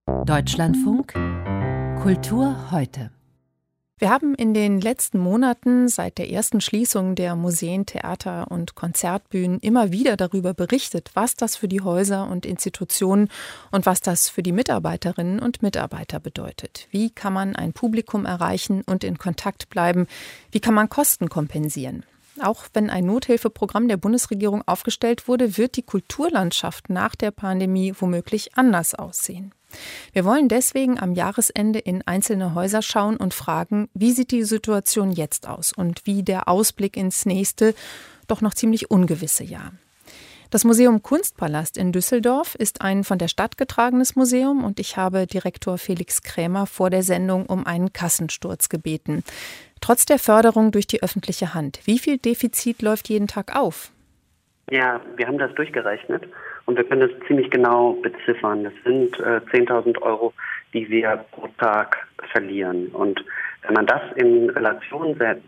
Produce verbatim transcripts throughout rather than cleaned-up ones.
Deutschlandfunk Kultur heute. Wir haben in den letzten Monaten seit der ersten Schließung der Museen, Theater und Konzertbühnen immer wieder darüber berichtet, was das für die Häuser und Institutionen und was das für die Mitarbeiterinnen und Mitarbeiter bedeutet. Wie kann man ein Publikum erreichen und in Kontakt bleiben? Wie kann man Kosten kompensieren? Auch wenn ein Nothilfeprogramm der Bundesregierung aufgestellt wurde, wird die Kulturlandschaft nach der Pandemie womöglich anders aussehen. Wir wollen deswegen am Jahresende in einzelne Häuser schauen und fragen, wie sieht die Situation jetzt aus und wie der Ausblick ins nächste, doch noch ziemlich ungewisse Jahr. Das Museum Kunstpalast in Düsseldorf ist ein von der Stadt getragenes Museum und ich habe Direktor Felix Krämer vor der Sendung um einen Kassensturz gebeten. Trotz der Förderung durch die öffentliche Hand, wie viel Defizit läuft jeden Tag auf? Ja, wir haben das durchgerechnet und wir können das ziemlich genau beziffern. Das sind äh, zehntausend Euro, die wir pro Tag verlieren. Und wenn man das in Relation setzt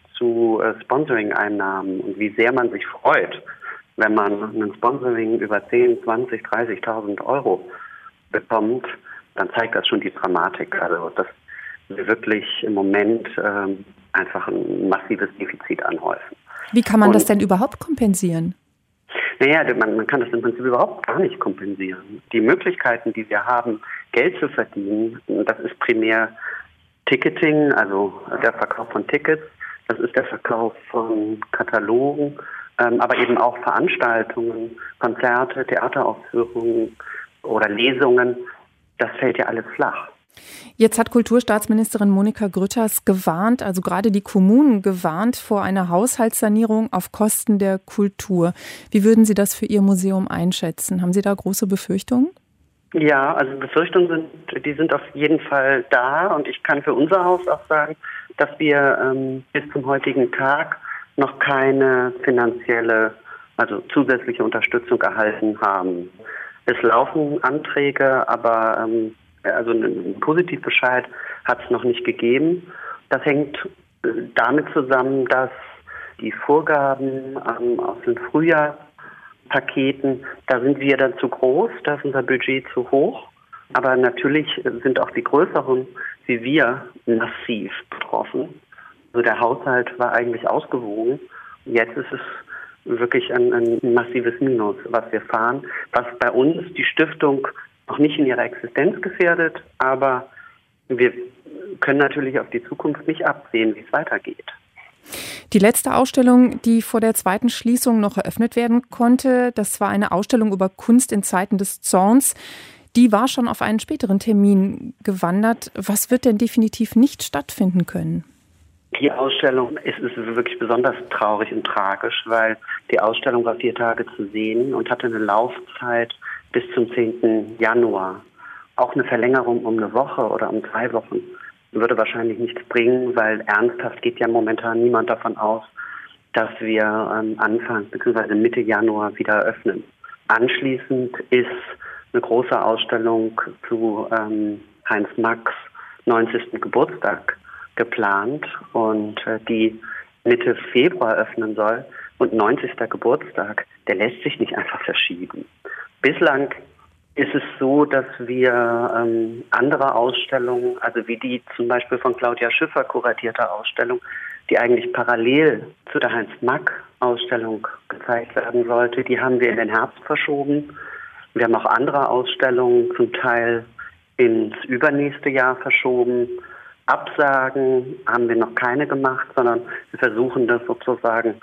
zu äh, Sponsoring-Einnahmen und wie sehr man sich freut, wenn man ein Sponsoring über zehn, zwanzig, dreißigtausend Euro bekommt, dann zeigt das schon die Dramatik. Also dass wir wirklich im Moment ähm, einfach ein massives Defizit anhäufen. Wie kann man und, das denn überhaupt kompensieren? Naja, man, man kann das im Prinzip überhaupt gar nicht kompensieren. Die Möglichkeiten, die wir haben, Geld zu verdienen, das ist primär Ticketing, also der Verkauf von Tickets, das ist der Verkauf von Katalogen, ähm, aber eben auch Veranstaltungen, Konzerte, Theateraufführungen oder Lesungen. Das fällt ja alles flach. Jetzt hat Kulturstaatsministerin Monika Grütters gewarnt, also gerade die Kommunen gewarnt vor einer Haushaltssanierung auf Kosten der Kultur. Wie würden Sie das für Ihr Museum einschätzen? Haben Sie da große Befürchtungen? Ja, also Befürchtungen sind, die sind auf jeden Fall da und ich kann für unser Haus auch sagen, dass wir ähm, bis zum heutigen Tag noch keine finanzielle, also zusätzliche Unterstützung erhalten haben. Es laufen Anträge, aber ähm, also einen Positivbescheid hat es noch nicht gegeben. Das hängt damit zusammen, dass die Vorgaben ähm, aus den Frühjahrspaketen, da sind wir dann zu groß, da ist unser Budget zu hoch. Aber natürlich sind auch die größeren wie wir massiv betroffen. Also der Haushalt war eigentlich ausgewogen. Jetzt ist es wirklich ein, ein massives Minus, was wir fahren, was bei uns die Stiftung noch nicht in ihrer Existenz gefährdet, aber wir können natürlich auf die Zukunft nicht absehen, wie es weitergeht. Die letzte Ausstellung, die vor der zweiten Schließung noch eröffnet werden konnte, das war eine Ausstellung über Kunst in Zeiten des Zorns. Die war schon auf einen späteren Termin gewandert. Was wird denn definitiv nicht stattfinden können? Die Ausstellung ist, ist wirklich besonders traurig und tragisch, weil die Ausstellung war vier Tage zu sehen und hatte eine Laufzeit bis zum zehnten Januar. Auch eine Verlängerung um eine Woche oder um zwei Wochen würde wahrscheinlich nichts bringen, weil ernsthaft geht ja momentan niemand davon aus, dass wir ähm, Anfang bzw. Mitte Januar wieder eröffnen. Anschließend ist eine große Ausstellung zu ähm, Heinz Macks neunzigsten Geburtstag geplant und äh, die Mitte Februar öffnen soll. Und neunzigster Geburtstag, der lässt sich nicht einfach verschieben. Bislang ist es so, dass wir ähm, andere Ausstellungen, also wie die zum Beispiel von Claudia Schiffer kuratierte Ausstellung, die eigentlich parallel zu der Heinz-Mack-Ausstellung gezeigt werden sollte, die haben wir in den Herbst verschoben. Wir haben auch andere Ausstellungen zum Teil ins übernächste Jahr verschoben. Absagen haben wir noch keine gemacht, sondern wir versuchen das sozusagen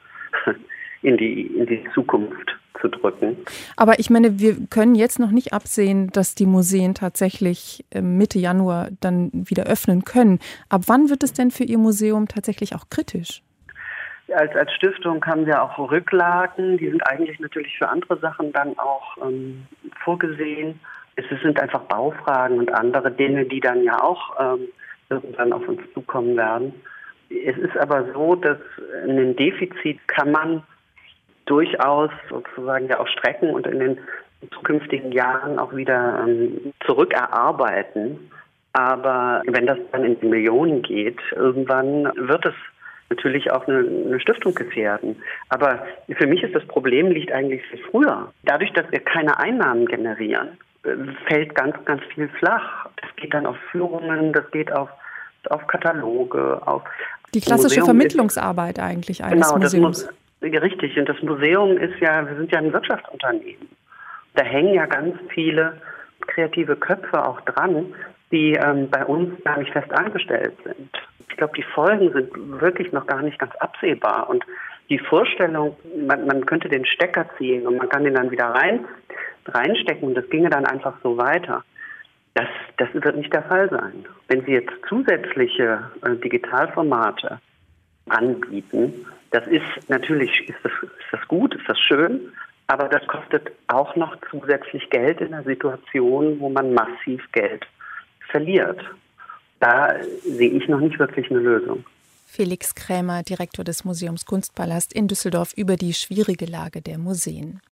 in die, in die Zukunft zu drücken. Aber ich meine, wir können jetzt noch nicht absehen, dass die Museen tatsächlich Mitte Januar dann wieder öffnen können. Ab wann wird es denn für Ihr Museum tatsächlich auch kritisch? Als, als Stiftung haben wir auch Rücklagen, die sind eigentlich natürlich für andere Sachen dann auch ähm, vorgesehen. Es sind einfach Baufragen und andere Dinge, die dann ja auch ähm, irgendwann auf uns zukommen werden. Es ist aber so, dass ein Defizit kann man durchaus sozusagen ja auch strecken und in den zukünftigen Jahren auch wieder ähm, zurückerarbeiten. Aber wenn das dann in die Millionen geht, irgendwann wird es natürlich auch eine, eine Stiftung gefährden. Aber für mich ist das Problem liegt eigentlich viel früher. Dadurch, dass wir keine Einnahmen generieren fällt ganz, ganz viel flach. Das geht dann auf Führungen, das geht auf, auf Kataloge, auf... Die klassische Vermittlungsarbeit ist, eigentlich eines genau, Museums. Das Mu- richtig, und das Museum ist ja, wir sind ja ein Wirtschaftsunternehmen. Da hängen ja ganz viele kreative Köpfe auch dran, die ähm, bei uns gar nicht fest angestellt sind. Ich glaube, die Folgen sind wirklich noch gar nicht ganz absehbar. Und die Vorstellung, man, man könnte den Stecker ziehen und man kann den dann wieder rein, reinstecken und das ginge dann einfach so weiter. Das, das wird nicht der Fall sein. Wenn Sie jetzt zusätzliche äh, Digitalformate anbieten, das ist natürlich, ist das, ist das gut, ist das schön, aber das kostet auch noch zusätzlich Geld in einer Situation, wo man massiv Geld verliert. Da sehe ich noch nicht wirklich eine Lösung. Felix Krämer, Direktor des Museums Kunstpalast in Düsseldorf, über die schwierige Lage der Museen.